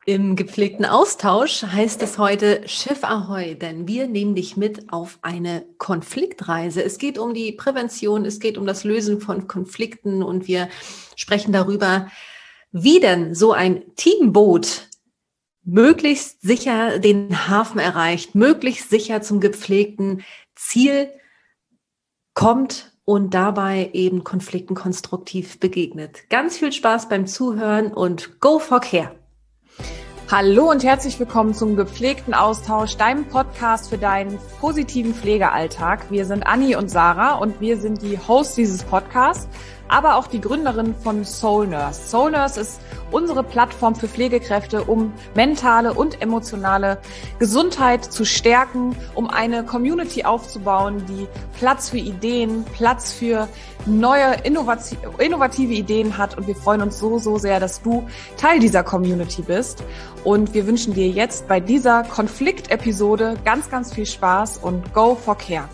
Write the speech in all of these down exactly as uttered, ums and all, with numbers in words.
Im gepflegten Austausch heißt es heute Schiff Ahoi, denn wir nehmen dich mit auf eine Konfliktreise. Es geht um die Prävention, es geht um das Lösen von Konflikten und wir sprechen darüber, wie denn so ein Teamboot möglichst sicher den Hafen erreicht, möglichst sicher zum gepflegten Ziel kommt und dabei eben Konflikten konstruktiv begegnet. Ganz viel Spaß beim Zuhören und go for care! Hallo und herzlich willkommen zum gepflegten Austausch, deinem Podcast für deinen positiven Pflegealltag. Wir sind Anni und Sarah und wir sind die Hosts dieses Podcasts, aber auch die Gründerin von Soul Nurse. Soul Nurse ist unsere Plattform für Pflegekräfte, um mentale und emotionale Gesundheit zu stärken, um eine Community aufzubauen, die Platz für Ideen, Platz für neue, innovative Ideen hat. Und wir freuen uns so, so sehr, dass du Teil dieser Community bist. Und wir wünschen dir jetzt bei dieser Konfliktepisode ganz, ganz viel Spaß und go for care.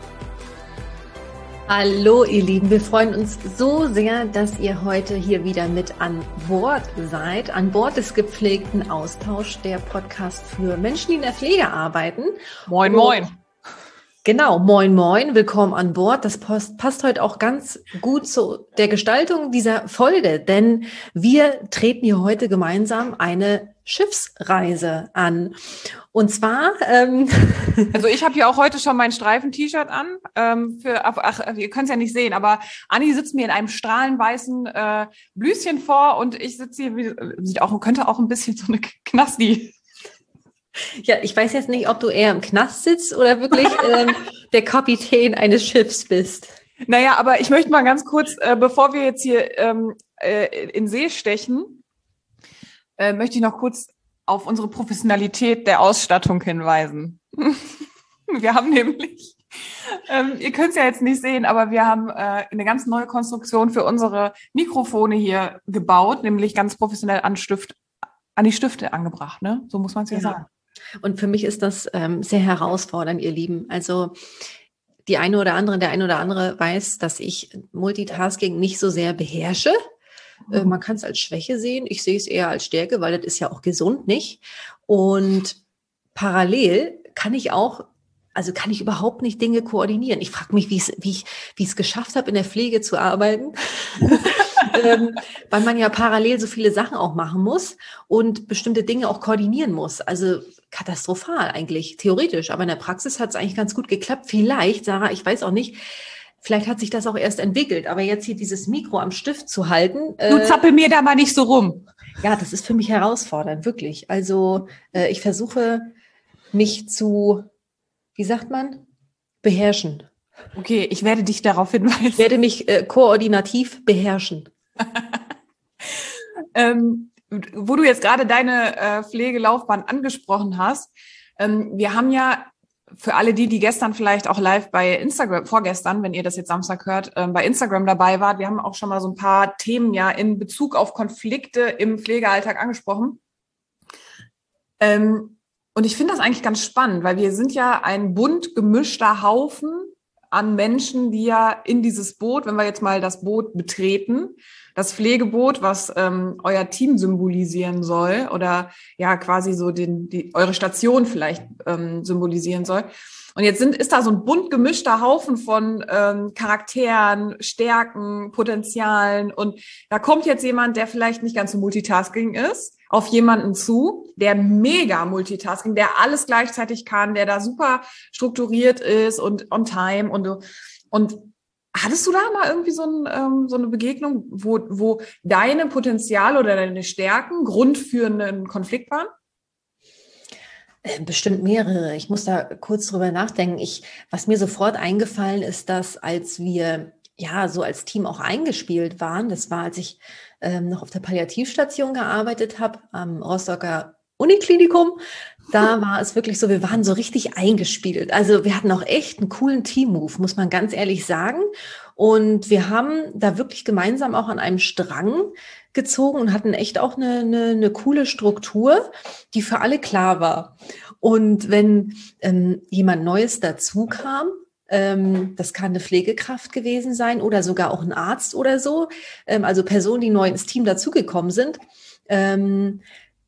Hallo ihr Lieben, wir freuen uns so sehr, dass ihr heute hier wieder mit an Bord seid, an Bord des gepflegten Austausch, der Podcast für Menschen, die in der Pflege arbeiten. Moin, moin. Und genau, moin, moin, willkommen an Bord. Das passt, passt heute auch ganz gut zu der Gestaltung dieser Folge, denn wir treten hier heute gemeinsam eine Schiffsreise an. Und zwar... Ähm also ich habe hier auch heute schon mein Streifen-T-Shirt an. Ähm, für, ach, ihr könnt es ja nicht sehen, aber Anni sitzt mir in einem strahlenweißen äh, Blüschen vor und ich sitze hier, wie, sieht auch, könnte auch ein bisschen so eine Knasti. Ja, ich weiß jetzt nicht, ob du eher im Knast sitzt oder wirklich ähm, der Kapitän eines Schiffs bist. Naja, aber ich möchte mal ganz kurz, äh, bevor wir jetzt hier ähm, äh, in See stechen, äh, möchte ich noch kurz auf unsere Professionalität der Ausstattung hinweisen. Wir haben nämlich, ähm, ihr könnt es ja jetzt nicht sehen, aber wir haben äh, eine ganz neue Konstruktion für unsere Mikrofone hier gebaut, nämlich ganz professionell an Stift, an die Stifte angebracht, ne? So muss man es ja, ja sagen. Und für mich ist das ähm, sehr herausfordernd, ihr Lieben. Also die eine oder andere, der eine oder andere weiß, dass ich Multitasking nicht so sehr beherrsche. Äh, man kann es als Schwäche sehen. Ich sehe es eher als Stärke, weil das ist ja auch gesund, nicht? Und parallel kann ich auch, also kann ich überhaupt nicht Dinge koordinieren. Ich frage mich, wie ich wie ich, wie ich es geschafft habe, in der Pflege zu arbeiten. ähm, weil man ja parallel so viele Sachen auch machen muss und bestimmte Dinge auch koordinieren muss. Also katastrophal eigentlich, theoretisch. Aber in der Praxis hat es eigentlich ganz gut geklappt. Vielleicht, Sarah, ich weiß auch nicht, vielleicht hat sich das auch erst entwickelt. Aber jetzt hier dieses Mikro am Stift zu halten. Äh, du zappel mir da mal nicht so rum. Ja, das ist für mich herausfordernd, wirklich. Also äh, ich versuche mich zu, wie sagt man, beherrschen. Okay, ich werde dich darauf hinweisen. Ich werde mich äh, koordinativ beherrschen. ähm, wo du jetzt gerade deine äh, Pflegelaufbahn angesprochen hast, ähm, wir haben ja für alle die, die gestern vielleicht auch live bei Instagram, vorgestern, wenn ihr das jetzt Samstag hört, ähm, bei Instagram dabei wart, wir haben auch schon mal so ein paar Themen ja in Bezug auf Konflikte im Pflegealltag angesprochen. Ähm, und ich finde das eigentlich ganz spannend, weil wir sind ja ein bunt gemischter Haufen an Menschen, die ja in dieses Boot, wenn wir jetzt mal das Boot betreten, das Pflegeboot, was ähm, euer Team symbolisieren soll oder ja quasi so den, die, eure Station vielleicht ähm, symbolisieren soll. Und jetzt sind, ist da so ein bunt gemischter Haufen von ähm, Charakteren, Stärken, Potenzialen. Und da kommt jetzt jemand, der vielleicht nicht ganz so Multitasking ist, auf jemanden zu, der mega Multitasking, der alles gleichzeitig kann, der da super strukturiert ist und on time. Und, und hattest du da mal irgendwie so, ein, ähm, so eine Begegnung, wo, wo deine Potenziale oder deine Stärken Grund für einen Konflikt waren? Bestimmt mehrere. Ich muss da kurz drüber nachdenken. Ich, was mir sofort eingefallen ist, dass als wir ja so als Team auch eingespielt waren, das war, als ich ähm, noch auf der Palliativstation gearbeitet habe, am Rostocker Uniklinikum, da war es wirklich so, wir waren so richtig eingespielt. Also wir hatten auch echt einen coolen Team-Move, muss man ganz ehrlich sagen. Und wir haben da wirklich gemeinsam auch an einem Strang gezogen und hatten echt auch eine, eine, eine coole Struktur, die für alle klar war. Und wenn ähm, jemand Neues dazu kam, ähm, das kann eine Pflegekraft gewesen sein oder sogar auch ein Arzt oder so, ähm, also Personen, die neu ins Team dazugekommen sind, ähm,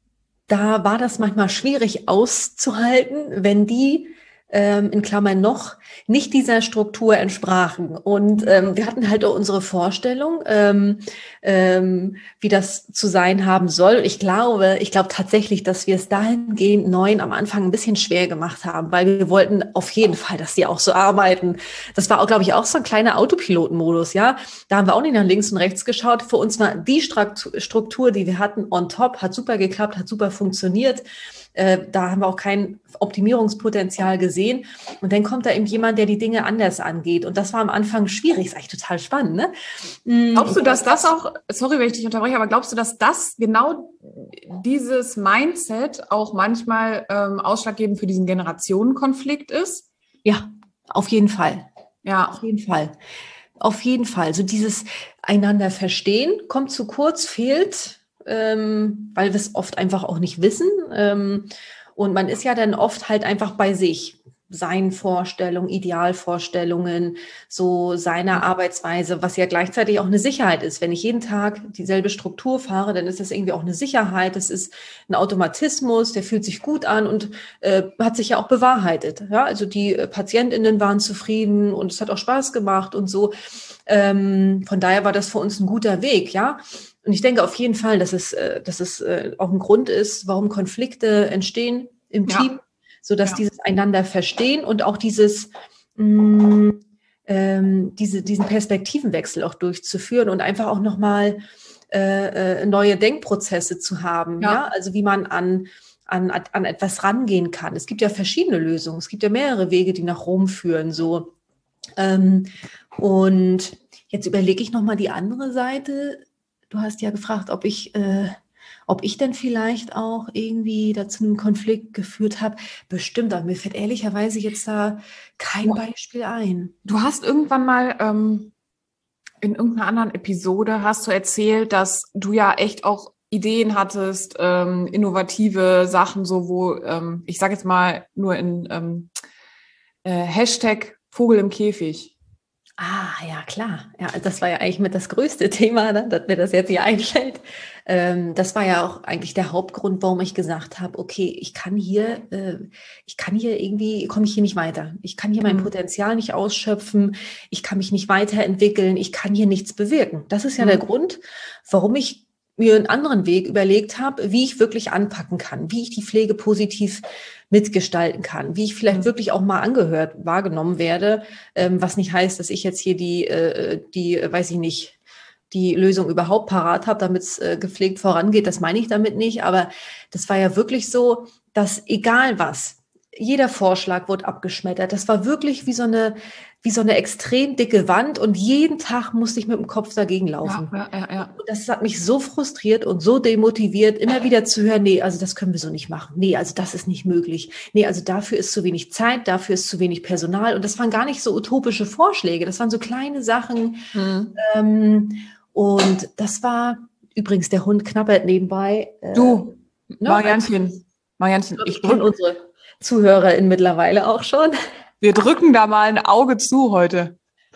da war das manchmal schwierig auszuhalten, wenn die ähm, in Klammern noch nicht dieser Struktur entsprachen. Und ähm, wir hatten halt auch unsere Vorstellung, ähm, ähm, wie das zu sein haben soll. Und ich glaube, ich glaube tatsächlich, dass wir es dahingehend neuen am Anfang ein bisschen schwer gemacht haben, weil wir wollten auf jeden Fall, dass die auch so arbeiten. Das war auch, glaube ich, auch so ein kleiner Autopilotenmodus, ja. Da haben wir auch nicht nach links und rechts geschaut. Für uns war die Struktur, die wir hatten, on top, hat super geklappt, hat super funktioniert. Äh, da haben wir auch kein Optimierungspotenzial gesehen. Und dann kommt da eben jemand, der die Dinge anders angeht. Und das war am Anfang schwierig. Ist eigentlich total spannend, ne? Glaubst du, dass das auch, sorry, wenn ich dich unterbreche, aber glaubst du, dass das genau dieses Mindset auch manchmal ähm, ausschlaggebend für diesen Generationenkonflikt ist? Ja, auf jeden Fall. Ja. Auf jeden Fall. Auf jeden Fall. So dieses einander verstehen kommt zu kurz, fehlt, ähm, weil wir es oft einfach auch nicht wissen. Ähm, und man ist ja dann oft halt einfach bei sich. Seinen Vorstellungen, Idealvorstellungen, so seiner Arbeitsweise, was ja gleichzeitig auch eine Sicherheit ist. Wenn ich jeden Tag dieselbe Struktur fahre, dann ist das irgendwie auch eine Sicherheit. Das ist ein Automatismus, der fühlt sich gut an und äh, hat sich ja auch bewahrheitet. Ja, also die äh, PatientInnen waren zufrieden und es hat auch Spaß gemacht und so. Ähm, von daher war das für uns ein guter Weg, ja. Und ich denke auf jeden Fall, dass es, äh, dass es äh, auch ein Grund ist, warum Konflikte entstehen im Ja. Team. So dass Ja. dieses einander verstehen und auch dieses, mh, ähm, diese, diesen Perspektivenwechsel auch durchzuführen und einfach auch nochmal äh, äh, neue Denkprozesse zu haben. Ja. ja, also wie man an, an, an etwas rangehen kann. Es gibt ja verschiedene Lösungen. Es gibt ja mehrere Wege, die nach Rom führen. So. Ähm, und jetzt überlege ich nochmal die andere Seite. Du hast ja gefragt, ob ich... Äh, Ob ich denn vielleicht auch irgendwie dazu einen Konflikt geführt habe? Bestimmt, aber mir fällt ehrlicherweise jetzt da kein Beispiel ein. Du hast irgendwann mal ähm, in irgendeiner anderen Episode hast du erzählt, dass du ja echt auch Ideen hattest, ähm, innovative Sachen, so wo, ähm, ich sage jetzt mal nur in ähm, äh, Hashtag Vogel im Käfig. Ah, ja, klar. Ja, das war ja eigentlich mit das größte Thema, ne, dass mir das jetzt hier einfällt. Ähm, das war ja auch eigentlich der Hauptgrund, warum ich gesagt habe, okay, ich kann hier, äh, ich kann hier irgendwie, komme ich hier nicht weiter. Ich kann hier mein Mhm. Potenzial nicht ausschöpfen. Ich kann mich nicht weiterentwickeln. Ich kann hier nichts bewirken. Das ist ja Mhm. der Grund, warum ich mir einen anderen Weg überlegt habe, wie ich wirklich anpacken kann, wie ich die Pflege positiv mitgestalten kann, wie ich vielleicht Mhm. wirklich auch mal angehört, wahrgenommen werde, ähm, was nicht heißt, dass ich jetzt hier die, äh, die, äh, weiß ich nicht, die Lösung überhaupt parat habe, damit es äh, gepflegt vorangeht. Das meine ich damit nicht, aber das war ja wirklich so, dass egal was, jeder Vorschlag wurde abgeschmettert. Das war wirklich wie so eine, wie so eine extrem dicke Wand und jeden Tag musste ich mit dem Kopf dagegen laufen. Ja, ja, ja. Und das hat mich so frustriert und so demotiviert, immer wieder zu hören, nee, also das können wir so nicht machen. Nee, also das ist nicht möglich. Nee, also dafür ist zu wenig Zeit, dafür ist zu wenig Personal. Und das waren gar nicht so utopische Vorschläge, das waren so kleine Sachen. Mhm. Ähm, und das war, übrigens, der Hund knabbert nebenbei. Äh, Du, ne? Marianchen, Marianchen, Ich ich kenne drück, unsere ZuhörerInnen mittlerweile auch schon. wir drücken da mal ein Auge zu heute.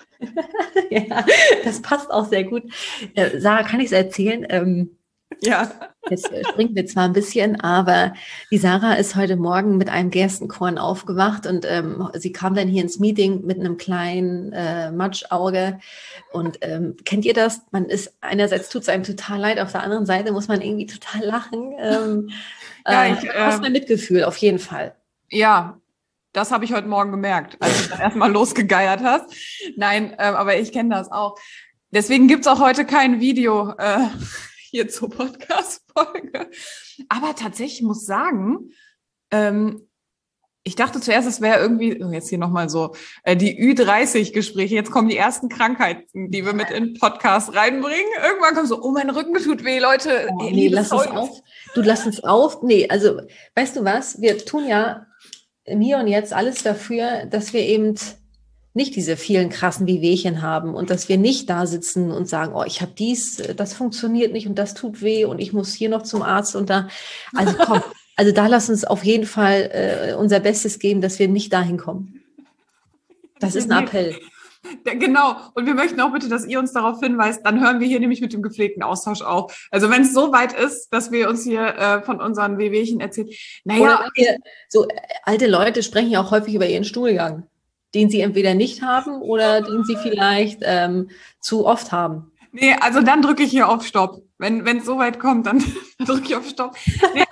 Ja, das passt auch sehr gut. Äh, Sarah, kann ich es erzählen? Ähm, Ja. Jetzt äh, springen wir zwar ein bisschen, aber die Sarah ist heute Morgen mit einem Gerstenkorn aufgewacht und ähm, sie kam dann hier ins Meeting mit einem kleinen äh, Matschauge. Und ähm, kennt ihr das? Man ist, einerseits tut es einem total leid, auf der anderen Seite muss man irgendwie total lachen. Ähm, Ja, äh, ich, du hast äh, mein Mitgefühl, auf jeden Fall. Ja, das habe ich heute Morgen gemerkt, als du dann erstmal losgegeiert hast. Nein, äh, aber ich kenne das auch. Deswegen gibt's auch heute kein Video äh, hier zur Podcast-Folge. Aber tatsächlich muss sagen, ähm, ich dachte zuerst, es wäre irgendwie, oh, jetzt hier nochmal so, äh, die Ü dreißig Gespräche. Jetzt kommen die ersten Krankheiten, die wir mit in den Podcast reinbringen. Irgendwann kommt so, oh, mein Rücken tut weh, Leute. Oh, Ey, nee, liebes lass uns Zeug. auf. Du lass uns auf. Nee, also, weißt du was? Wir tun ja im Hier und Jetzt alles dafür, dass wir eben nicht diese vielen krassen Wehwehchen haben und dass wir nicht da sitzen und sagen, oh, ich habe dies, das funktioniert nicht und das tut weh und ich muss hier noch zum Arzt und da. Also komm, also da lass uns auf jeden Fall äh, unser Bestes geben, dass wir nicht dahin kommen. Das ist ein Appell. Ja, genau. Und wir möchten auch bitte, dass ihr uns darauf hinweist, dann hören wir hier nämlich mit dem gepflegten Austausch auf. Also wenn es so weit ist, dass wir uns hier äh, von unseren Wehwehchen erzählen. Oder Naja, wir, so äh, alte Leute sprechen ja auch häufig über ihren Stuhlgang, den sie entweder nicht haben oder den sie vielleicht ähm, zu oft haben. nee, also dann drücke ich hier auf Stopp. Wenn wenn es so weit kommt, dann drücke ich auf Stopp. Nee,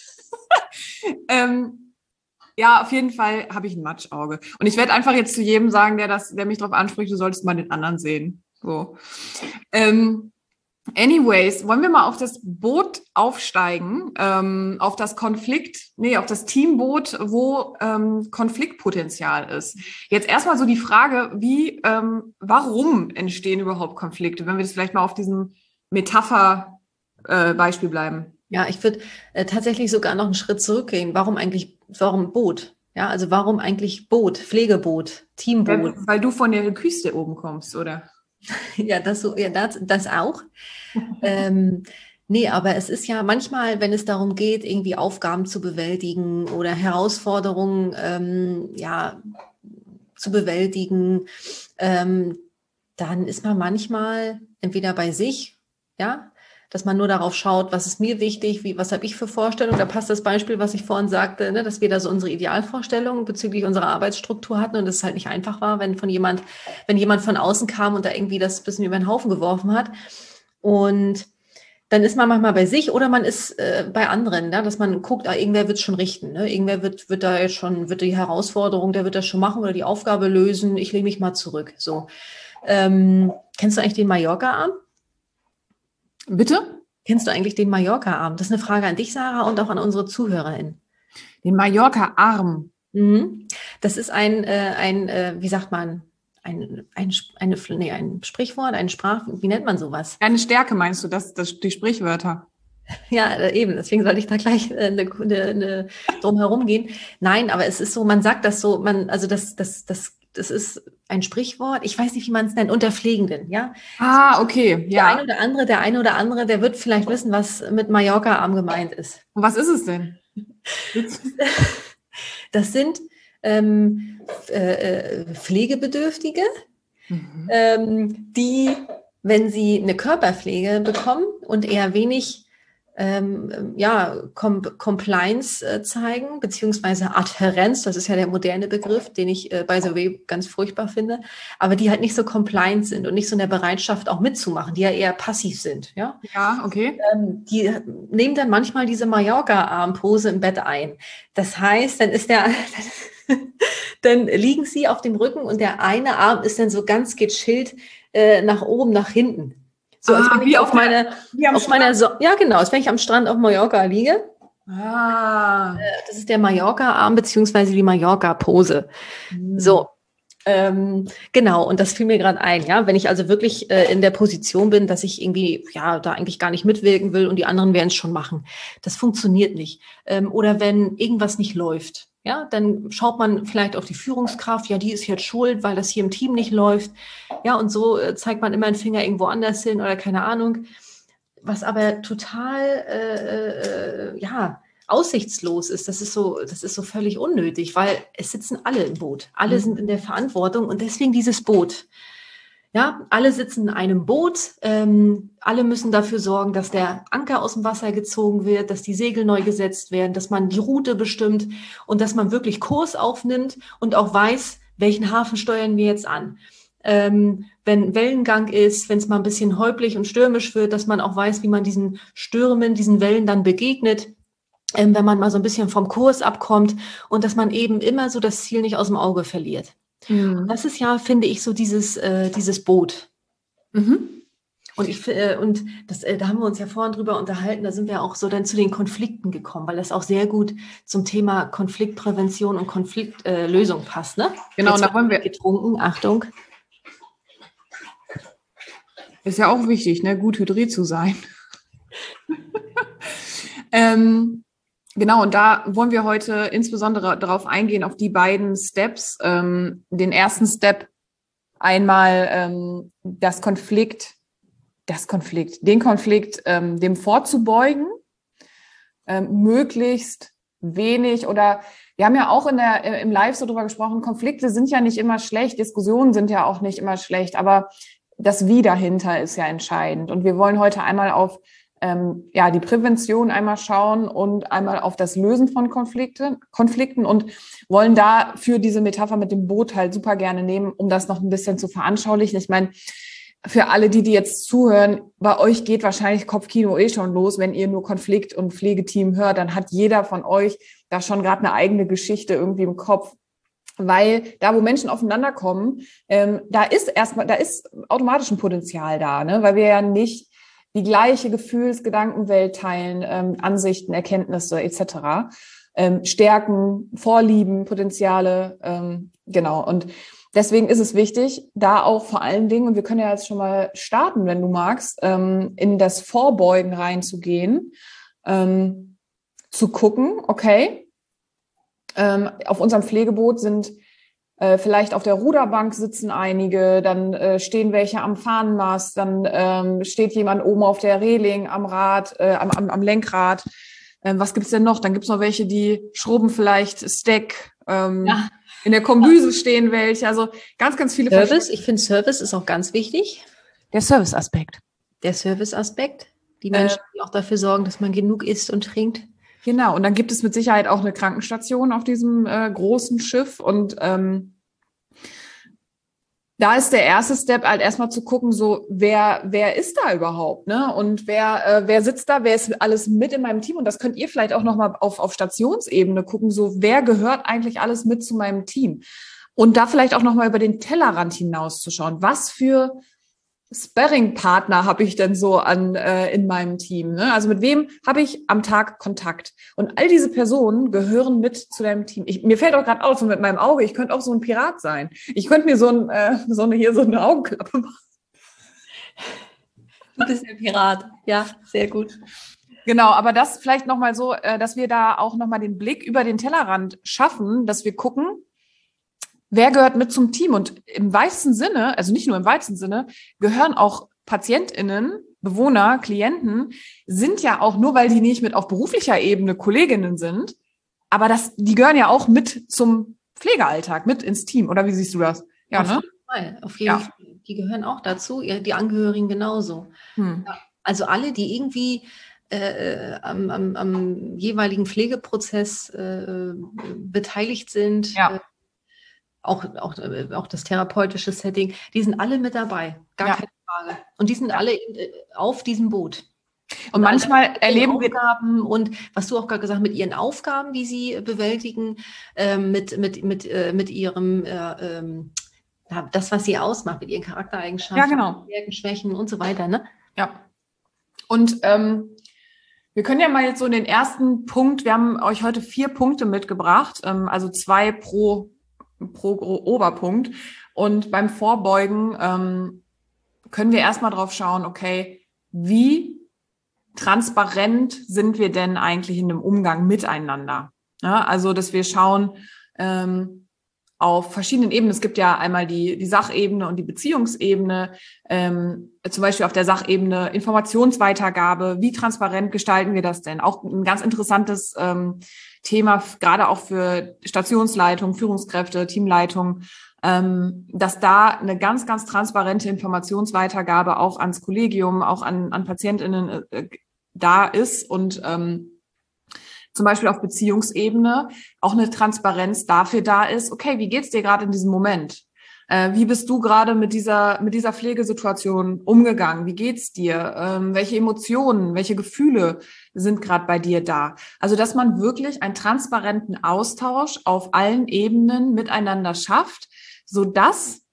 ähm, ja, auf jeden Fall habe ich ein Matschauge. Und ich werde einfach jetzt zu jedem sagen, der das, der mich darauf anspricht, du solltest mal den anderen sehen. So. Ähm, anyways, wollen wir mal auf das Boot aufsteigen, ähm, auf das Konflikt, nee, auf das Teamboot, wo ähm, Konfliktpotenzial ist. Jetzt erstmal so die Frage, wie, ähm, warum entstehen überhaupt Konflikte, wenn wir das vielleicht mal auf diesem Metapher-Beispiel äh, bleiben. Ja, ich würde äh, tatsächlich sogar noch einen Schritt zurückgehen. Warum eigentlich, warum Boot? Ja, also warum eigentlich Boot, Pflegeboot, Teamboot? Ja, weil du von der Küste oben kommst, oder? Ja, das so, ja, das, das auch. ähm, nee, aber es ist ja manchmal, wenn es darum geht, irgendwie Aufgaben zu bewältigen oder Herausforderungen, ähm, ja, zu bewältigen, ähm, dann ist man manchmal entweder bei sich, ja, dass man nur darauf schaut, was ist mir wichtig, wie, was habe ich für Vorstellungen. Da passt das Beispiel, was ich vorhin sagte, ne, dass wir da so unsere Idealvorstellungen bezüglich unserer Arbeitsstruktur hatten und es halt nicht einfach war, wenn von jemand, wenn jemand von außen kam und da irgendwie das bisschen über den Haufen geworfen hat. Und dann ist man manchmal bei sich oder man ist äh, bei anderen, ja, dass man guckt, ah, irgendwer wird es schon richten, ne? Irgendwer wird, wird da jetzt schon, wird die Herausforderung, der wird das schon machen oder die Aufgabe lösen. Ich lege mich mal zurück. So. Ähm, kennst du eigentlich den Mallorca-Arm? Bitte? Kennst du eigentlich den Mallorca-Arm? Das ist eine Frage an dich, Sarah, und auch an unsere ZuhörerInnen. Den Mallorca-Arm. Mhm. Das ist ein, äh, ein äh, wie sagt man, ein, ein, eine, nee, ein Sprichwort, ein Sprach, wie nennt man sowas? Eine Stärke meinst du, das, das, die Sprichwörter? Ja, äh, eben, deswegen sollte ich da gleich äh, eine, eine, eine drum herum gehen. Nein, aber es ist so, man sagt das so, man, also das, das, das, das ist ein Sprichwort, ich weiß nicht, wie man es nennt, unter Pflegenden, ja. Ah, okay, Der ja. eine oder andere, der eine oder andere, der wird vielleicht wissen, was mit Mallorca-Arm gemeint ist. Und was ist es denn? Das sind ähm, äh, Pflegebedürftige, Mhm. ähm, die, wenn sie eine Körperpflege bekommen und eher wenig ähm, ja, Com Compliance äh, zeigen, beziehungsweise Adhärenz, das ist ja der moderne Begriff, den ich äh, by the way ganz furchtbar finde, aber die halt nicht so compliant sind und nicht so in der Bereitschaft auch mitzumachen, die ja eher passiv sind, ja. Ja, okay. Ähm, die nehmen dann manchmal diese Mallorca-Armpose im Bett ein. Das heißt, dann ist der, dann liegen sie auf dem Rücken und der eine Arm ist dann so ganz gechillt äh, nach oben, nach hinten. So, als Ah, wenn wie ich auf auf meine, Wie am auf meiner, Strand. so ja genau, als wenn ich am Strand auf Mallorca liege. Ah. Das ist der Mallorca-Arm beziehungsweise die Mallorca-Pose. Hm. So, ähm, genau, und das fiel mir gerade ein, ja, wenn ich also wirklich äh, in der Position bin, dass ich irgendwie, ja, da eigentlich gar nicht mitwirken will und die anderen werden es schon machen. Das funktioniert nicht. Ähm, oder wenn irgendwas nicht läuft, ja, dann schaut man vielleicht auf die Führungskraft, ja, die ist jetzt schuld, weil das hier im Team nicht läuft. Ja, und so äh, zeigt man immer einen Finger irgendwo anders hin oder keine Ahnung. Was aber total, äh, äh, ja, aussichtslos ist, das ist so, das ist so völlig unnötig, weil es sitzen alle im Boot. Alle sind in der Verantwortung und deswegen dieses Boot. Ja, alle sitzen in einem Boot. Ähm, alle müssen dafür sorgen, dass der Anker aus dem Wasser gezogen wird, dass die Segel neu gesetzt werden, dass man die Route bestimmt und dass man wirklich Kurs aufnimmt und auch weiß, welchen Hafen steuern wir jetzt an. Ähm, wenn Wellengang ist, wenn es mal ein bisschen holprig und stürmisch wird, dass man auch weiß, wie man diesen Stürmen, diesen Wellen dann begegnet, ähm, wenn man mal so ein bisschen vom Kurs abkommt und dass man eben immer so das Ziel nicht aus dem Auge verliert. Mhm. Das ist ja, finde ich, so dieses, äh, dieses Boot. Mhm. Und ich äh, und das, äh, da haben wir uns ja vorhin drüber unterhalten, da sind wir auch so dann zu den Konflikten gekommen, weil das auch sehr gut zum Thema Konfliktprävention und Konfliktlösung äh, passt, ne? Genau, Jetzt und da wollen wir. getrunken, Achtung. Ist ja auch wichtig, ne, gut hydriert zu sein. ähm, genau, und da wollen wir heute insbesondere darauf eingehen, auf die beiden Steps. Ähm, den ersten Step einmal ähm, das Konflikt, das Konflikt, den Konflikt ähm, dem vorzubeugen, ähm, möglichst wenig oder wir haben ja auch in der, im Live so drüber gesprochen, Konflikte sind ja nicht immer schlecht, Diskussionen sind ja auch nicht immer schlecht, aber das Wie dahinter ist ja entscheidend. Und wir wollen heute einmal auf ähm, ja, die Prävention einmal schauen und einmal auf das Lösen von Konflikte, Konflikten und wollen dafür diese Metapher mit dem Boot halt super gerne nehmen, um das noch ein bisschen zu veranschaulichen. Ich meine, für alle, die, die jetzt zuhören, bei euch geht wahrscheinlich Kopfkino eh schon los. Wenn ihr nur Konflikt- und Pflegeteam hört, dann hat jeder von euch da schon gerade eine eigene Geschichte irgendwie im Kopf. Weil da, wo Menschen aufeinander kommen, ähm, da ist erstmal, da ist automatisch ein Potenzial da, ne? Weil wir ja nicht die gleiche Gefühls-, Gedankenwelt teilen, ähm, Ansichten, Erkenntnisse et cetera. Ähm, Stärken, Vorlieben, Potenziale, ähm, genau. Und deswegen ist es wichtig, da auch vor allen Dingen, und wir können ja jetzt schon mal starten, wenn du magst, ähm, in das Vorbeugen reinzugehen, ähm, zu gucken, okay, ähm, auf unserem Pflegeboot sind äh, vielleicht auf der Ruderbank sitzen einige, dann äh, stehen welche am Fahnenmast, dann ähm, steht jemand oben auf der Reling, am Rad, äh, am, am, am Lenkrad. Ähm, was gibt's denn noch? Dann gibt's noch welche, die schrubben vielleicht Stack. Ähm, Ja. In der Kombüse stehen welche. Also ganz, ganz viele. Service, ich finde Service ist auch ganz wichtig. Der Serviceaspekt. Der Serviceaspekt. Die Menschen, Äh, die auch dafür sorgen, dass man genug isst und trinkt. Genau. Und dann gibt es mit Sicherheit auch eine Krankenstation auf diesem äh, großen Schiff. Und ähm, da ist der erste Step halt erstmal zu gucken, so wer wer ist da überhaupt, ne? Und wer äh, wer sitzt da, wer ist alles mit in meinem Team? Und das könnt ihr vielleicht auch noch mal auf auf Stationsebene gucken, so wer gehört eigentlich alles mit zu meinem Team? Und da vielleicht auch noch mal über den Tellerrand hinauszuschauen. Was für Sparring-Partner habe ich denn so an äh, in meinem Team? Ne? Also mit wem habe ich am Tag Kontakt? Und all diese Personen gehören mit zu deinem Team. Ich, mir fällt auch gerade auf, so mit meinem Auge, ich könnte auch so ein Pirat sein. Ich könnte mir so, ein, äh, so eine hier so eine Augenklappe machen. Du bist der Pirat. Ja, sehr gut. Genau, aber das vielleicht nochmal so, äh, dass wir da auch nochmal den Blick über den Tellerrand schaffen, dass wir gucken, wer gehört mit zum Team? Und im weitesten Sinne, also nicht nur im weitesten Sinne, gehören auch PatientInnen, Bewohner, Klienten, sind ja auch, nur weil die nicht mit auf beruflicher Ebene Kolleginnen sind, aber das, die gehören ja auch mit zum Pflegealltag, mit ins Team. Oder wie siehst du das? Ja, auf ne? jeden Fall, auf jeden Ja. Fall. Die gehören auch dazu, ja, die Angehörigen genauso. Hm. Ja, also alle, die irgendwie äh, am, am, am jeweiligen Pflegeprozess äh, beteiligt sind, Ja. äh, Auch, auch, auch das therapeutische Setting, die sind alle mit dabei, gar Ja. keine Frage. Und die sind Ja. alle in, auf diesem Boot. Und manchmal mit erleben ihren wir Aufgaben und was du auch gerade gesagt hast, mit ihren Aufgaben, die sie bewältigen, ähm, mit, mit, mit, äh, mit ihrem, äh, ähm, ja, das, was sie ausmacht, mit ihren Charaktereigenschaften, Ja, genau. Stärken, Schwächen und so weiter. Ne? Ja. Und ähm, wir können ja mal jetzt so in den ersten Punkt, wir haben euch heute vier Punkte mitgebracht, ähm, also zwei pro pro Oberpunkt. Und beim Vorbeugen ähm, können wir erstmal drauf schauen, okay, wie transparent sind wir denn eigentlich in dem Umgang miteinander? Ja, also, dass wir schauen ähm, auf verschiedenen Ebenen. Es gibt ja einmal die, die Sachebene und die Beziehungsebene. Ähm, zum Beispiel auf der Sachebene Informationsweitergabe. Wie transparent gestalten wir das denn? Auch ein ganz interessantes ähm, Thema, gerade auch für Stationsleitung, Führungskräfte, Teamleitung, ähm, dass da eine ganz, ganz transparente Informationsweitergabe auch ans Kollegium, auch an, an PatientInnen äh, da ist und ähm, zum Beispiel auf Beziehungsebene auch eine Transparenz dafür da ist, okay, wie geht's dir gerade in diesem Moment? Äh, wie bist du gerade mit dieser mit dieser Pflegesituation umgegangen? Wie geht's dir? Ähm, welche Emotionen, welche Gefühle sind gerade bei dir da? Also, dass man wirklich einen transparenten Austausch auf allen Ebenen miteinander schafft, sodass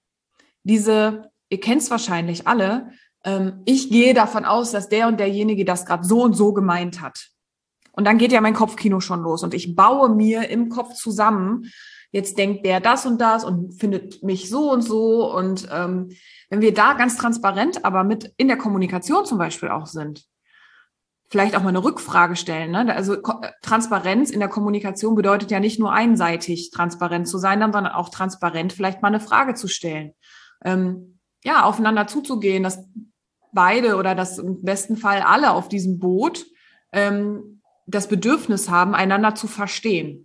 diese, ihr kennt's wahrscheinlich alle, ähm, ich gehe davon aus, dass der und derjenige das gerade so und so gemeint hat. Und dann geht ja mein Kopfkino schon los und ich baue mir im Kopf zusammen, jetzt denkt der das und das und findet mich so und so. Und ähm, wenn wir da ganz transparent aber mit in der Kommunikation zum Beispiel auch sind, vielleicht auch mal eine Rückfrage stellen. Ne? Also Ko- Transparenz in der Kommunikation bedeutet ja nicht nur einseitig transparent zu sein, sondern auch transparent vielleicht mal eine Frage zu stellen. Ähm, ja, aufeinander zuzugehen, dass beide oder dass im besten Fall alle auf diesem Boot ähm, das Bedürfnis haben, einander zu verstehen.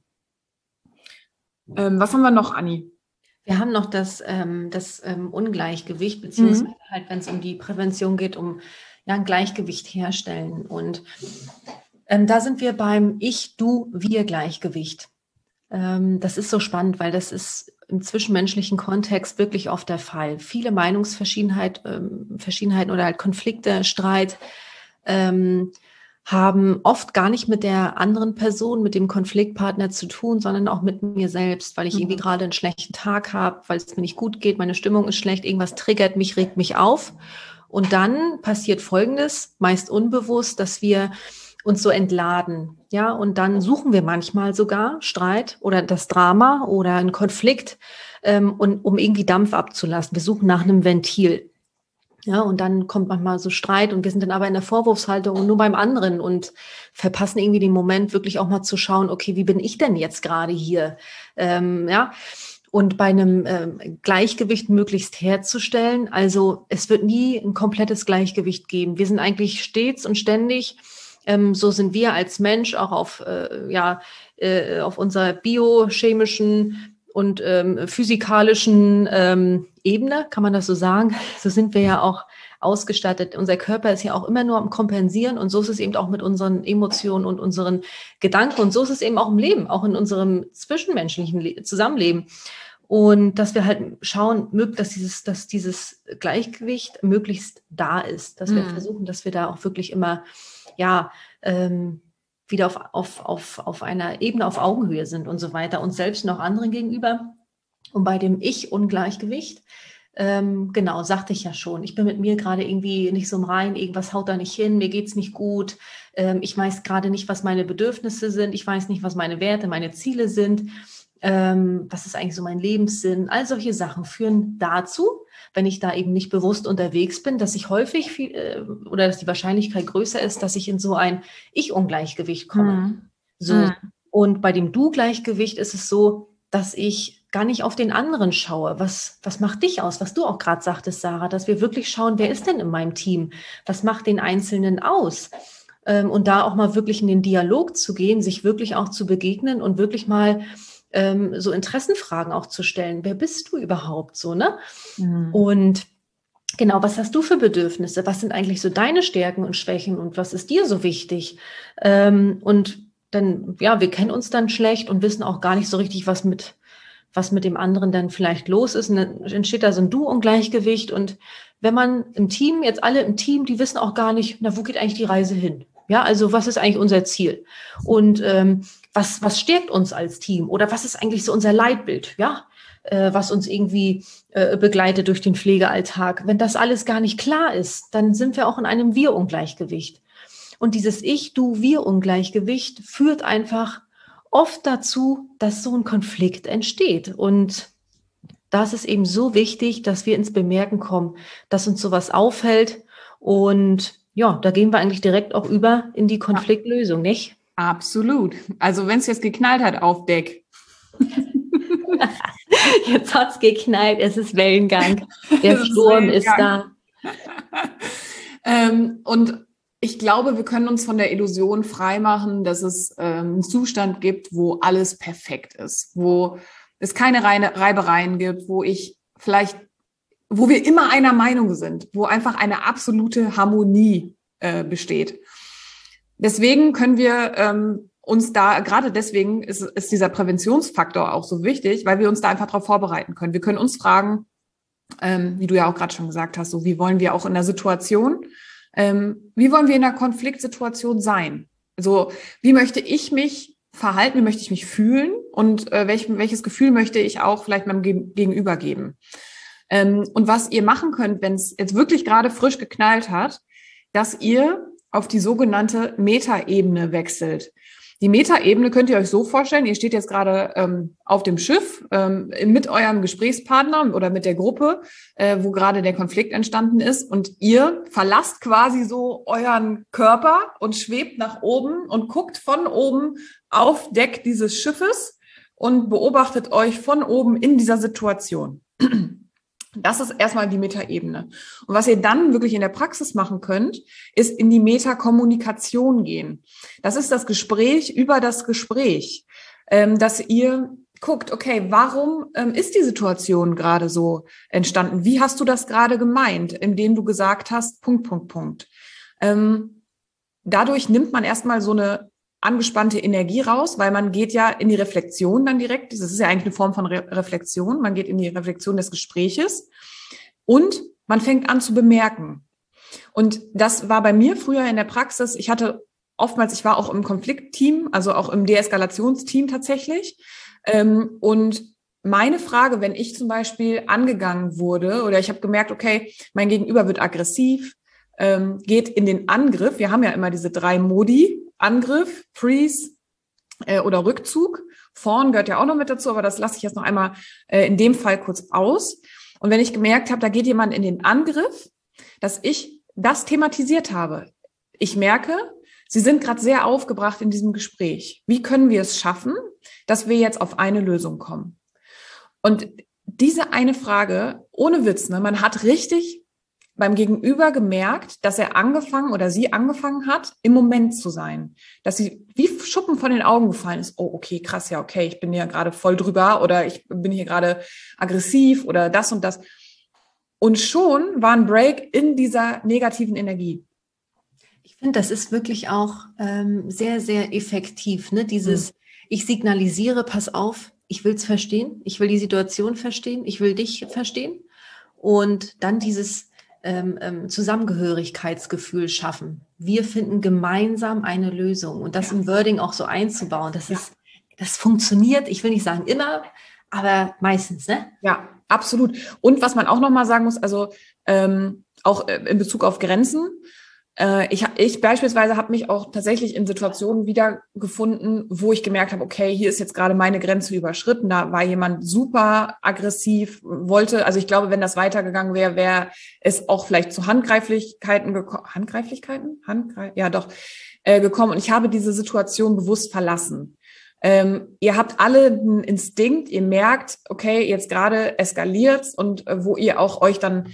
Ähm, was haben wir noch, Anni? Wir haben noch das, ähm, das ähm, Ungleichgewicht, beziehungsweise Mhm. halt, wenn es um die Prävention geht, um ja, ein Gleichgewicht herstellen. Und ähm, da sind wir beim Ich-Du-Wir-Gleichgewicht. Ähm, das ist so spannend, weil das ist im zwischenmenschlichen Kontext wirklich oft der Fall. Viele Meinungsverschiedenheit, ähm, Verschiedenheiten oder halt Konflikte, Streit ähm, haben oft gar nicht mit der anderen Person, mit dem Konfliktpartner zu tun, sondern auch mit mir selbst, weil ich irgendwie Mhm. gerade einen schlechten Tag habe, weil es mir nicht gut geht, meine Stimmung ist schlecht, irgendwas triggert mich, regt mich auf. Und dann passiert Folgendes, meist unbewusst, dass wir uns so entladen, ja, und dann suchen wir manchmal sogar Streit oder das Drama oder einen Konflikt, ähm, und, um irgendwie Dampf abzulassen. Wir suchen nach einem Ventil. Ja, und dann kommt manchmal so Streit und wir sind dann aber in der Vorwurfshaltung und nur beim anderen und verpassen irgendwie den Moment, wirklich auch mal zu schauen, okay, wie bin ich denn jetzt gerade hier? Ähm, ja, und bei einem ähm, Gleichgewicht möglichst herzustellen. Also es wird nie ein komplettes Gleichgewicht geben. Wir sind eigentlich stets und ständig, ähm, so sind wir als Mensch auch auf, äh, ja, äh, auf unserer biochemischen und ähm, physikalischen ähm, Ebene, kann man das so sagen? So sind wir ja auch ausgestattet. Unser Körper ist ja auch immer nur am Kompensieren und so ist es eben auch mit unseren Emotionen und unseren Gedanken und so ist es eben auch im Leben, auch in unserem zwischenmenschlichen Le- Zusammenleben. Und dass wir halt schauen, dass dieses, dass dieses Gleichgewicht möglichst da ist, dass wir Mhm. versuchen, dass wir da auch wirklich immer, ja, ähm, wieder auf, auf, auf, auf einer Ebene auf Augenhöhe sind und so weiter, uns selbst und auch anderen gegenüber. Und bei dem Ich-Ungleichgewicht, ähm, genau, sagte ich ja schon, ich bin mit mir gerade irgendwie nicht so im Rein, irgendwas haut da nicht hin, mir geht's nicht gut, ähm, ich weiß gerade nicht, was meine Bedürfnisse sind, ich weiß nicht, was meine Werte, meine Ziele sind, ähm, was ist eigentlich so mein Lebenssinn, all solche Sachen führen dazu, wenn ich da eben nicht bewusst unterwegs bin, dass ich häufig viel, äh, oder dass die Wahrscheinlichkeit größer ist, dass ich in so ein Ich-Ungleichgewicht komme. Mhm. So. Mhm. Und bei dem Du-Gleichgewicht ist es so, dass ich gar nicht auf den anderen schaue. Was, was macht dich aus? Was du auch gerade sagtest, Sarah, dass wir wirklich schauen, wer ist denn in meinem Team? Was macht den Einzelnen aus? Ähm, und da auch mal wirklich in den Dialog zu gehen, sich wirklich auch zu begegnen und wirklich mal ähm, so Interessenfragen auch zu stellen. Wer bist du überhaupt so, ne? Mhm. Und genau, was hast du für Bedürfnisse? Was sind eigentlich so deine Stärken und Schwächen und was ist dir so wichtig? Ähm, und dann, ja, wir kennen uns dann schlecht und wissen auch gar nicht so richtig, was mit, was mit dem anderen dann vielleicht los ist. Und dann entsteht da so ein Du-Ungleichgewicht. Und wenn man im Team, jetzt alle im Team, die wissen auch gar nicht, na, wo geht eigentlich die Reise hin? Ja, also was ist eigentlich unser Ziel? Und ähm, was, was stärkt uns als Team? Oder was ist eigentlich so unser Leitbild? Ja, äh, was uns irgendwie äh, begleitet durch den Pflegealltag. Wenn das alles gar nicht klar ist, dann sind wir auch in einem Wir-Ungleichgewicht. Und dieses Ich-Du-Wir-Ungleichgewicht führt einfach oft dazu, dass so ein Konflikt entsteht. Und da ist es eben so wichtig, dass wir ins Bemerken kommen, dass uns sowas auffällt. Und ja, da gehen wir eigentlich direkt auch über in die Ja, Konfliktlösung, nicht? absolut. Also wenn es jetzt geknallt hat auf Deck. Jetzt hat's geknallt, es ist Wellengang. Der Es ist Sturm ist Wellengang. da. Ähm, und ich glaube, wir können uns von der Illusion freimachen, dass es ähm, einen Zustand gibt, wo alles perfekt ist, wo es keine Reine, Reibereien gibt, wo ich vielleicht, wo wir immer einer Meinung sind, wo einfach eine absolute Harmonie äh, besteht. Deswegen können wir ähm, uns da, gerade deswegen ist, ist dieser Präventionsfaktor auch so wichtig, weil wir uns da einfach darauf vorbereiten können. Wir können uns fragen, ähm, wie du ja auch gerade schon gesagt hast, so wie wollen wir auch in der Situation, ähm, wie wollen wir in der Konfliktsituation sein? Also wie möchte ich mich verhalten, wie möchte ich mich fühlen und äh, welch, welches Gefühl möchte ich auch vielleicht meinem Gegenüber geben? Ähm, und was ihr machen könnt, wenn es jetzt wirklich gerade frisch geknallt hat, dass ihr auf die sogenannte Metaebene wechselt. Die Metaebene könnt ihr euch so vorstellen, ihr steht jetzt gerade ähm, auf dem Schiff ähm, mit eurem Gesprächspartner oder mit der Gruppe, äh, wo gerade der Konflikt entstanden ist und ihr verlasst quasi so euren Körper und schwebt nach oben und guckt von oben auf Deck dieses Schiffes und beobachtet euch von oben in dieser Situation. Das ist erstmal die Metaebene. Und was ihr dann wirklich in der Praxis machen könnt, ist in die Metakommunikation gehen. Das ist das Gespräch über das Gespräch, ähm, dass ihr guckt, okay, warum ähm, ist die Situation gerade so entstanden? Wie hast du das gerade gemeint, indem du gesagt hast, Punkt, Punkt, Punkt. Ähm, dadurch nimmt man erstmal so eine angespannte Energie raus, weil man geht ja in die Reflexion dann direkt. Das ist ja eigentlich eine Form von Re- Reflexion. Man geht in die Reflexion des Gespräches und man fängt an zu bemerken. Und das war bei mir früher in der Praxis. Ich hatte oftmals, ich war auch im Konfliktteam, also auch im Deeskalationsteam tatsächlich. Und meine Frage, wenn ich zum Beispiel angegangen wurde oder ich habe gemerkt, okay, mein Gegenüber wird aggressiv, geht in den Angriff. Wir haben ja immer diese drei Modi. Angriff, Freeze äh, oder Rückzug. Fawn gehört ja auch noch mit dazu, aber das lasse ich jetzt noch einmal äh, in dem Fall kurz aus. Und wenn ich gemerkt habe, da geht jemand in den Angriff, dass ich das thematisiert habe. Ich merke, Sie sind gerade sehr aufgebracht in diesem Gespräch. Wie können wir es schaffen, dass wir jetzt auf eine Lösung kommen? Und diese eine Frage, ohne Witz, ne, man hat richtig beim Gegenüber gemerkt, dass er angefangen oder sie angefangen hat, im Moment zu sein. Dass sie wie Schuppen von den Augen gefallen ist. Oh, okay, krass, ja, okay, ich bin ja gerade voll drüber oder ich bin hier gerade aggressiv oder das und das. Und schon war ein Break in dieser negativen Energie. Ich finde, das ist wirklich auch ähm, sehr, sehr effektiv. Ne? Dieses, hm. ich signalisiere, pass auf, ich will es verstehen, ich will die Situation verstehen, ich will dich verstehen. Und dann dieses Ähm, ähm, Zusammengehörigkeitsgefühl schaffen. Wir finden gemeinsam eine Lösung und das ja. im Wording auch so einzubauen. Das ja. ist, das funktioniert, ich will nicht sagen immer, aber meistens, ne? Ja, absolut. Und was man auch nochmal sagen muss, also ähm, auch in Bezug auf Grenzen, äh, ich, ich beispielsweise habe mich auch tatsächlich in Situationen wiedergefunden, wo ich gemerkt habe, okay, hier ist jetzt gerade meine Grenze überschritten, da war jemand super aggressiv, wollte, also ich glaube, wenn das weitergegangen wäre, wäre es auch vielleicht zu Handgreiflichkeiten gekommen, Handgreiflichkeiten? Handgreif ja doch, äh, gekommen und ich habe diese Situation bewusst verlassen. Ähm, ihr habt alle einen Instinkt, ihr merkt, okay, jetzt gerade eskaliert's und äh, wo ihr auch euch dann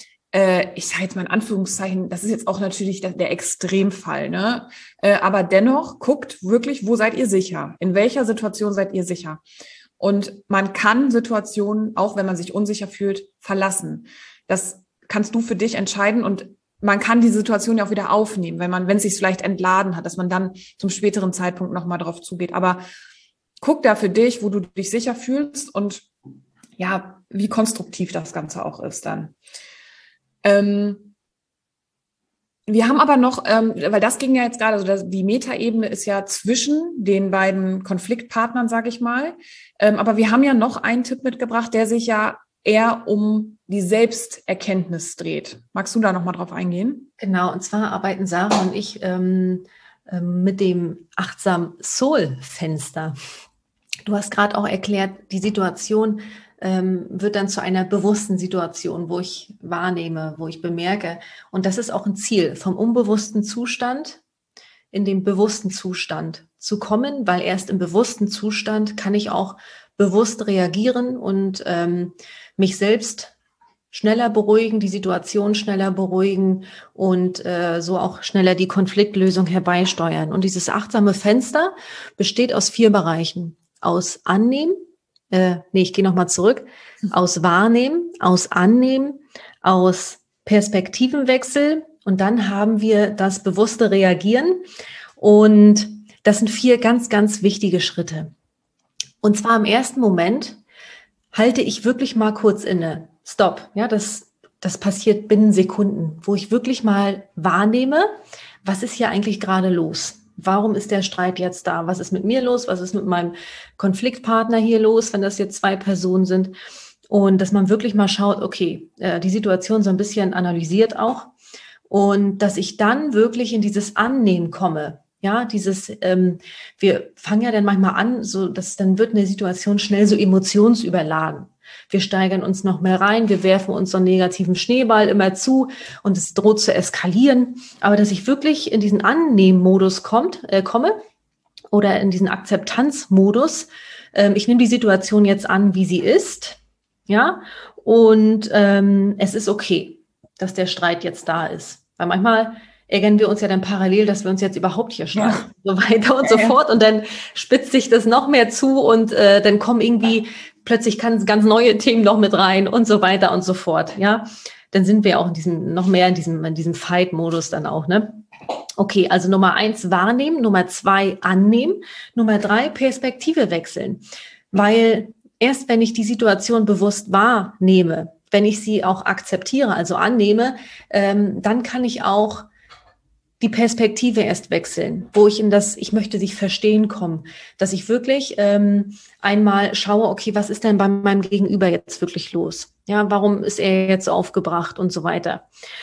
ich sage jetzt mal in Anführungszeichen, das ist jetzt auch natürlich der, der Extremfall, ne? Äh, aber dennoch guckt wirklich, wo seid ihr sicher? In welcher Situation seid ihr sicher? Und man kann Situationen, auch wenn man sich unsicher fühlt, verlassen. Das kannst du für dich entscheiden und man kann die Situation ja auch wieder aufnehmen, wenn man, wenn es sich vielleicht entladen hat, dass man dann zum späteren Zeitpunkt nochmal drauf zugeht. Aber guck da für dich, wo du dich sicher fühlst und ja, wie konstruktiv das Ganze auch ist dann. Ähm, wir haben aber noch, ähm, weil das ging ja jetzt gerade, also das, die Metaebene ist ja zwischen den beiden Konfliktpartnern, sage ich mal. Ähm, aber wir haben ja noch einen Tipp mitgebracht, der sich ja eher um die Selbsterkenntnis dreht. Magst du da nochmal drauf eingehen? Genau, und zwar arbeiten Sarah und ich ähm, ähm, mit dem achtsam Soul-Fenster. Du hast gerade auch erklärt, die Situation ähm, wird dann zu einer bewussten Situation, wo ich wahrnehme, wo ich bemerke. Und das ist auch ein Ziel, vom unbewussten Zustand in den bewussten Zustand zu kommen, weil erst im bewussten Zustand kann ich auch bewusst reagieren und ähm, mich selbst schneller beruhigen, die Situation schneller beruhigen und äh, so auch schneller die Konfliktlösung herbeisteuern. Und dieses achtsame Fenster besteht aus vier Bereichen. Aus Annehmen, äh, nee, ich gehe nochmal zurück, aus Wahrnehmen, aus Annehmen, aus Perspektivenwechsel und dann haben wir das bewusste Reagieren und das sind vier ganz, ganz wichtige Schritte. Und zwar im ersten Moment halte ich wirklich mal kurz inne. Stopp, ja, das, das passiert binnen Sekunden, wo ich wirklich mal wahrnehme, was ist hier eigentlich gerade los? Warum ist der Streit jetzt da? Was ist mit mir los? Was ist mit meinem Konfliktpartner hier los, wenn das jetzt zwei Personen sind? Und dass man wirklich mal schaut, okay, äh, die Situation so ein bisschen analysiert auch und dass ich dann wirklich in dieses Annehmen komme. Ja, dieses, ähm, wir fangen ja dann manchmal an, so dass dann wird eine Situation schnell so emotionsüberladen. Wir steigern uns noch mehr rein, wir werfen uns so einen negativen Schneeball immer zu und es droht zu eskalieren. Aber dass ich wirklich in diesen Annehmen-Modus kommt, äh, komme oder in diesen Akzeptanzmodus, ähm, ich nehme die Situation jetzt an, wie sie ist, ja, Und ähm, es ist okay, dass der Streit jetzt da ist. Weil manchmal ärgern wir uns ja dann parallel, dass wir uns jetzt überhaupt hier streiten, ja. so weiter und ja, so ja. fort. Und dann spitzt sich das noch mehr zu und äh, dann kommen irgendwie plötzlich ganz, ganz neue Themen noch mit rein und so weiter und so fort. Ja, dann sind wir auch in diesem, noch mehr in diesem, in diesem Fight-Modus dann auch, ne? Okay, also Nummer eins, wahrnehmen. Nummer zwei, annehmen. Nummer drei, Perspektive wechseln. Weil erst wenn ich die Situation bewusst wahrnehme, wenn ich sie auch akzeptiere, also annehme, ähm, dann kann ich auch die Perspektive erst wechseln, wo ich in das, ich möchte dich verstehen kommen, dass ich wirklich ähm, einmal schaue, okay, was ist denn bei meinem Gegenüber jetzt wirklich los? Ja, warum ist er jetzt so aufgebracht und so weiter?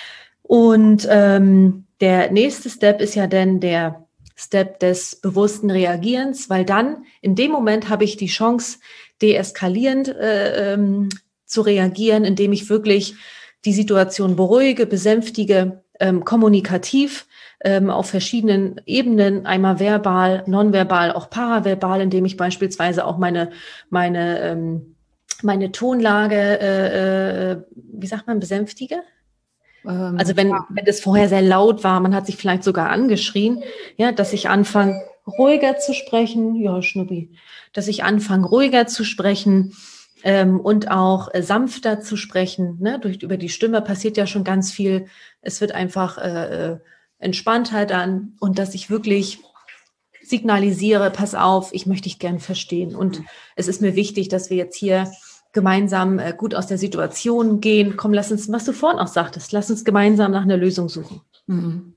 Und ähm, der nächste Step ist ja dann der Step des bewussten Reagierens, weil dann in dem Moment habe ich die Chance, deeskalierend äh, ähm, zu reagieren, indem ich wirklich die Situation beruhige, besänftige, ähm, kommunikativ ähm, auf verschiedenen Ebenen, einmal verbal, nonverbal, auch paraverbal, indem ich beispielsweise auch meine meine ähm, meine Tonlage, äh, äh, wie sagt man, besänftige? Ähm, also wenn ja. wenn das vorher sehr laut war, man hat sich vielleicht sogar angeschrien, ja, dass ich anfange ruhiger zu sprechen, ja Schnuppi, dass ich anfange ruhiger zu sprechen. Ähm, und auch äh, sanfter zu sprechen, ne? Durch, über die Stimme passiert ja schon ganz viel. Es wird einfach äh, entspannter dann und dass ich wirklich signalisiere, pass auf, ich möchte dich gern verstehen. Und mhm. es ist mir wichtig, dass wir jetzt hier gemeinsam äh, gut aus der Situation gehen. Komm, lass uns, was du vorhin auch sagtest, lass uns gemeinsam nach einer Lösung suchen. Mhm.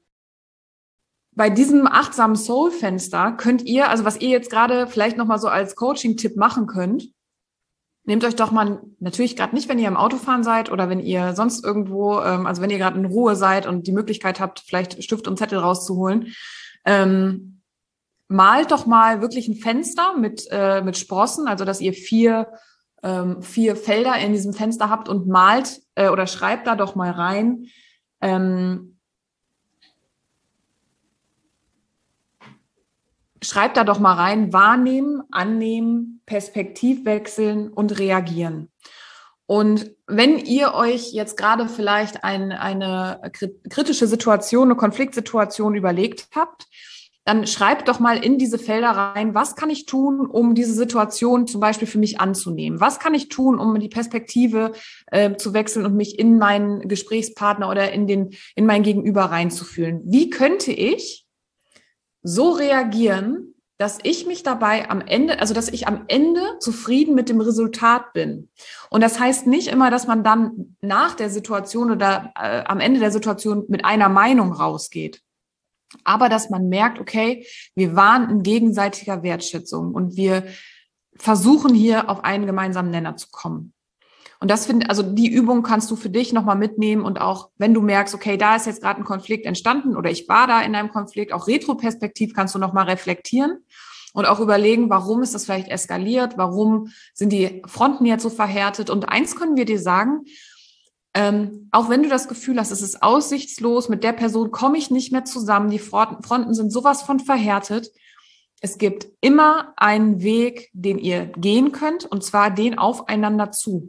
Bei diesem achtsamen Soul-Fenster könnt ihr, also was ihr jetzt gerade vielleicht nochmal so als Coaching-Tipp machen könnt, nehmt euch doch mal, natürlich gerade nicht, wenn ihr im Autofahren seid oder wenn ihr sonst irgendwo, ähm, also wenn ihr gerade in Ruhe seid und die Möglichkeit habt, vielleicht Stift und Zettel rauszuholen, ähm, malt doch mal wirklich ein Fenster mit äh, mit Sprossen, also dass ihr vier ähm, vier Felder in diesem Fenster habt und malt äh, oder schreibt da doch mal rein, ähm, schreibt da doch mal rein, wahrnehmen, annehmen, Perspektiv wechseln und reagieren. Und wenn ihr euch jetzt gerade vielleicht ein, eine kritische Situation, eine Konfliktsituation überlegt habt, dann schreibt doch mal in diese Felder rein, was kann ich tun, um diese Situation zum Beispiel für mich anzunehmen? Was kann ich tun, um die Perspektive äh, zu wechseln und mich in meinen Gesprächspartner oder in den, in mein Gegenüber reinzufühlen? Wie könnte ich so reagieren, dass ich mich dabei am Ende, also dass ich am Ende zufrieden mit dem Resultat bin. Und das heißt nicht immer, dass man dann nach der Situation oder äh, am Ende der Situation mit einer Meinung rausgeht. Aber dass man merkt, okay, wir waren in gegenseitiger Wertschätzung und wir versuchen hier auf einen gemeinsamen Nenner zu kommen. Und das finde, also die Übung kannst du für dich nochmal mitnehmen und auch, wenn du merkst, okay, da ist jetzt gerade ein Konflikt entstanden oder ich war da in einem Konflikt, auch retroperspektiv kannst du nochmal reflektieren und auch überlegen, warum ist das vielleicht eskaliert, warum sind die Fronten jetzt so verhärtet. Und eins können wir dir sagen, ähm, auch wenn du das Gefühl hast, es ist aussichtslos, mit der Person komme ich nicht mehr zusammen, die Fronten sind sowas von verhärtet, es gibt immer einen Weg, den ihr gehen könnt, und zwar den aufeinander zu.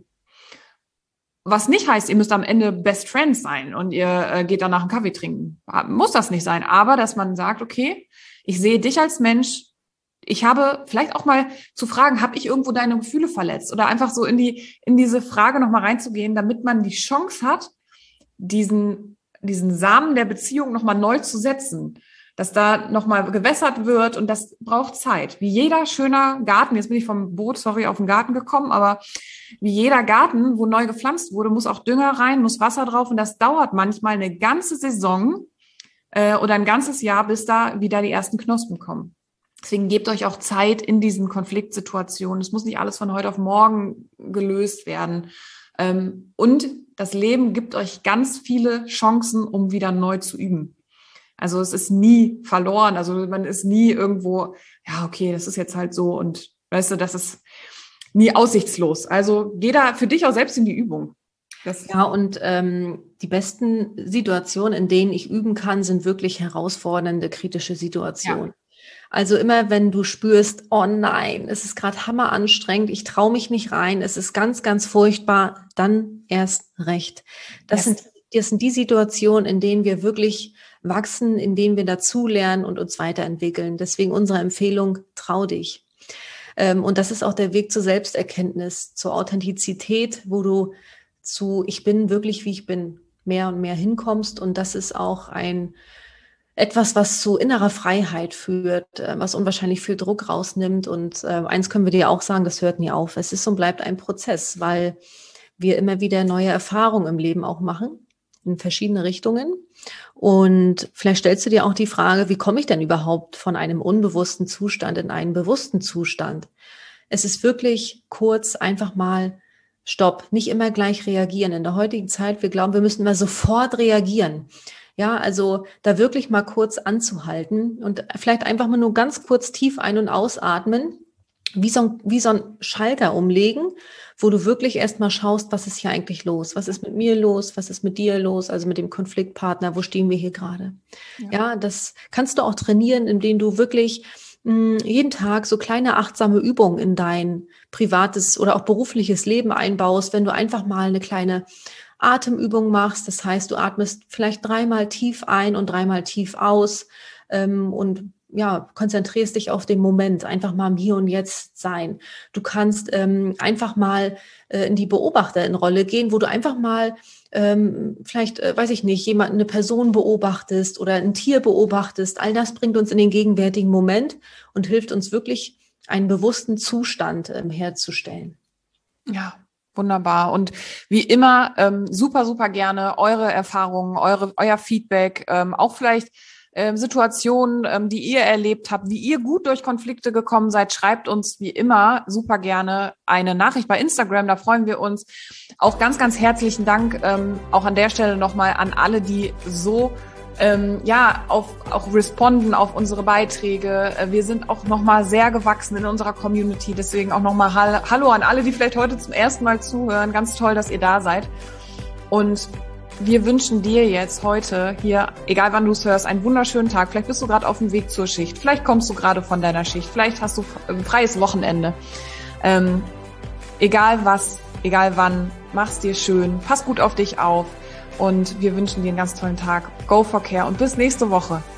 Was nicht heißt, ihr müsst am Ende Best Friends sein und ihr äh, geht danach einen Kaffee trinken. Muss das nicht sein. Aber dass man sagt, okay, ich sehe dich als Mensch. Ich habe vielleicht auch mal zu fragen, habe ich irgendwo deine Gefühle verletzt? Oder einfach so in die in diese Frage nochmal reinzugehen, damit man die Chance hat, diesen, diesen Samen der Beziehung nochmal neu zu setzen. Dass da nochmal gewässert wird und das braucht Zeit. Wie jeder schöner Garten, jetzt bin ich vom Boot, sorry, auf den Garten gekommen, aber wie jeder Garten, wo neu gepflanzt wurde, muss auch Dünger rein, muss Wasser drauf und das dauert manchmal eine ganze Saison äh, oder ein ganzes Jahr, bis da wieder die ersten Knospen kommen. Deswegen gebt euch auch Zeit in diesen Konfliktsituationen. Es muss nicht alles von heute auf morgen gelöst werden. Ähm, und das Leben gibt euch ganz viele Chancen, um wieder neu zu üben. Also es ist nie verloren, also man ist nie irgendwo, ja, okay, das ist jetzt halt so und weißt du, das ist nie aussichtslos. Also geh da für dich auch selbst in die Übung. Das ja, und ähm, die besten Situationen, in denen ich üben kann, sind wirklich herausfordernde, kritische Situationen. Ja. Also immer, wenn du spürst, oh nein, es ist gerade hammeranstrengend, ich traue mich nicht rein, es ist ganz, ganz furchtbar, dann erst recht. Das yes. sind, das sind die Situationen, in denen wir wirklich wachsen, in denen wir dazulernen und uns weiterentwickeln. Deswegen unsere Empfehlung, trau dich. Und das ist auch der Weg zur Selbsterkenntnis, zur Authentizität, wo du zu ich bin wirklich, wie ich bin, mehr und mehr hinkommst. Und das ist auch ein etwas, was zu innerer Freiheit führt, was unwahrscheinlich viel Druck rausnimmt. Und äh, eins können wir dir auch sagen, das hört nie auf. Es ist und bleibt ein Prozess, weil wir immer wieder neue Erfahrungen im Leben auch machen, in verschiedene Richtungen. Und vielleicht stellst du dir auch die Frage, wie komme ich denn überhaupt von einem unbewussten Zustand in einen bewussten Zustand? Es ist wirklich kurz einfach mal Stopp, nicht immer gleich reagieren. In der heutigen Zeit, wir glauben, wir müssen immer sofort reagieren. Ja, also da wirklich mal kurz anzuhalten und vielleicht einfach mal nur ganz kurz tief ein- und ausatmen, wie so ein, wie so ein Schalter umlegen, wo du wirklich erstmal schaust, was ist hier eigentlich los? Was ist mit mir los? Was ist mit dir los? Also mit dem Konfliktpartner, wo stehen wir hier gerade? Ja, ja, das kannst du auch trainieren, indem du wirklich mh, jeden Tag so kleine achtsame Übungen in dein privates oder auch berufliches Leben einbaust, wenn du einfach mal eine kleine Atemübung machst. Das heißt, du atmest vielleicht dreimal tief ein und dreimal tief aus ähm, und ja, konzentrierst dich auf den Moment, einfach mal im Hier und Jetzt sein. Du kannst ähm, einfach mal äh, in die Beobachterin-Rolle gehen, wo du einfach mal ähm, vielleicht, äh, weiß ich nicht, jemand, eine Person beobachtest oder ein Tier beobachtest. All das bringt uns in den gegenwärtigen Moment und hilft uns wirklich, einen bewussten Zustand ähm, herzustellen. Ja. Wunderbar. Und wie immer, ähm, super, super gerne eure Erfahrungen, eure, euer Feedback, ähm, auch vielleicht ähm, Situationen, ähm, die ihr erlebt habt, wie ihr gut durch Konflikte gekommen seid. Schreibt uns wie immer super gerne eine Nachricht bei Instagram, da freuen wir uns. Auch ganz, ganz herzlichen Dank ähm, auch an der Stelle nochmal an alle, die so Ähm, ja, auf, auch responden auf unsere Beiträge. Wir sind auch nochmal sehr gewachsen in unserer Community. Deswegen auch nochmal Hallo an alle, die vielleicht heute zum ersten Mal zuhören. Ganz toll, dass ihr da seid. Und wir wünschen dir jetzt heute hier, egal wann du es hörst, einen wunderschönen Tag. Vielleicht bist du gerade auf dem Weg zur Schicht. Vielleicht kommst du gerade von deiner Schicht. Vielleicht hast du ein freies Wochenende. Ähm, egal was, egal wann, mach's dir schön. Pass gut auf dich auf. Und wir wünschen dir einen ganz tollen Tag. Go for Care und bis nächste Woche.